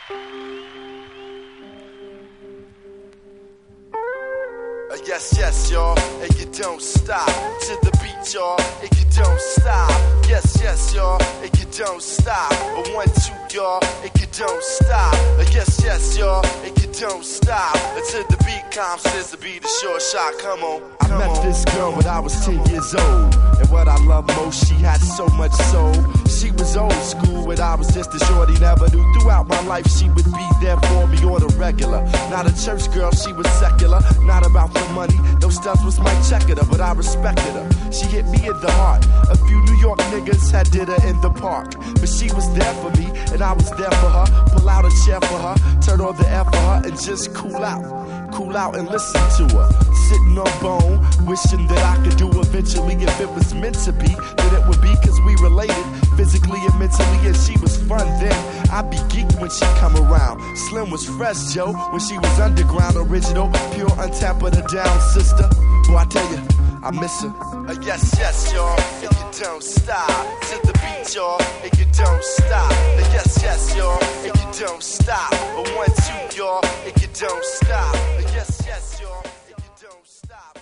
Yes, yes, y'all, and you don't stop to the beat, y'all, and you don't stop. Yes, yes, y'all, and you don't stop. A 1, 2, y'all, and you don't stop. Yes, yes, y'all, and you don't stop until the beat comes. Says to be the short shot. Come on, come on. I met this girl when I was 10 years old, and what I love most, she had so much soul. She was old school, and I was just a shorty. Never knew throughout my life she would be there for me on the regular. Not a church girl, she was secular. Not about the money, no stuff was my checker, but I respected her. She hit me in the heart. A few New York niggas had did her in the park, but she was there for me, and I was there for her. Pull out a chair for her, turn on the air for her, and just cool out and listen to her. Sitting on bone, wishing that I could do eventually. If it was meant to be, then it would be, cause we related physically and mentally, and she was fun then. I'd be geeked when she come around. Slim was fresh, Joe, when she was underground, original, pure, untapped, but a down sister. Boy, I tell you, I miss her. Yes, yes, y'all, and you don't stop to the beat, y'all, and you don't stop. Yes, yes, y'all, and you don't stop. A 1, 2, y'all, and you don't stop. Yes, yes, y'all, and you don't stop.